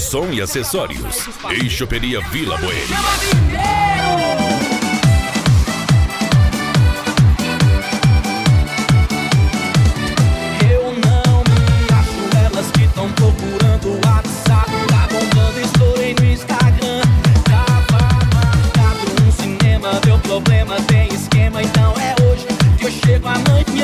som e acessórios. Em Choperia Vila Boêmia. Eu não me acho, elas que estão procurando o WhatsApp. Tá bombando, estourei no Instagram. Tava marcado um cinema, deu problema, tem esquema. Então é hoje que eu chego amanhã.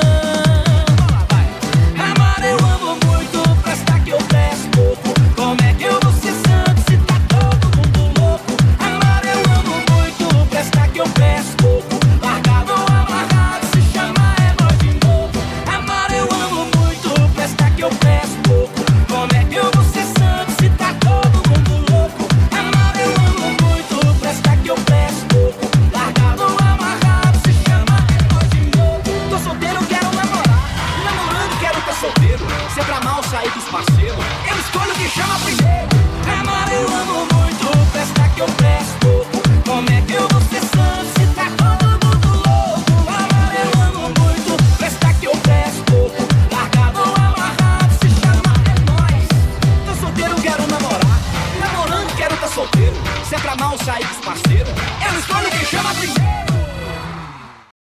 Amar eu amo muito, presta que eu peço pouco. Como é que eu vou ser santo se tá todo mundo louco? Amar eu amo muito, presta que eu peço pouco. Largado ou amarrado, se chama é nós de novo. Amar eu amo muito, presta que eu peço pouco. Como é que eu vou ser santo se tá todo mundo louco? Amar eu amo muito, presta que eu peço pouco. Largado ou amarrado, se chama é nós de novo. Tô solteiro, quero namorar. Namorando, quero tá solteiro. Se é pra mal sair dos parceiros, eu escolho o que chama primeiro. Amar eu amo muito, presta que eu peço pouco. Como é que eu vou ser santo se tá todo mundo louco? Amar eu amo muito, presta que eu peço pouco. Largado ou amarrado, se chama é nóis. Tô solteiro, quero namorar. Namorando, quero tá solteiro. Se é pra mal sair dos parceiros,